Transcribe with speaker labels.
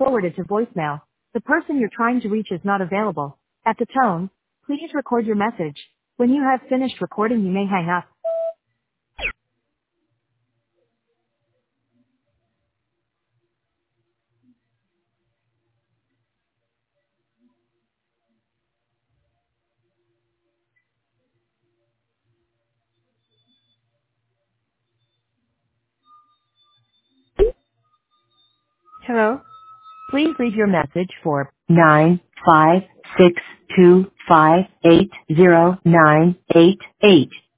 Speaker 1: forwarded to voicemail. The person you're trying to reach is not available. At the tone, please record your message. When you have finished recording, you may hang up.
Speaker 2: Hello? Please leave your message for 95625809888.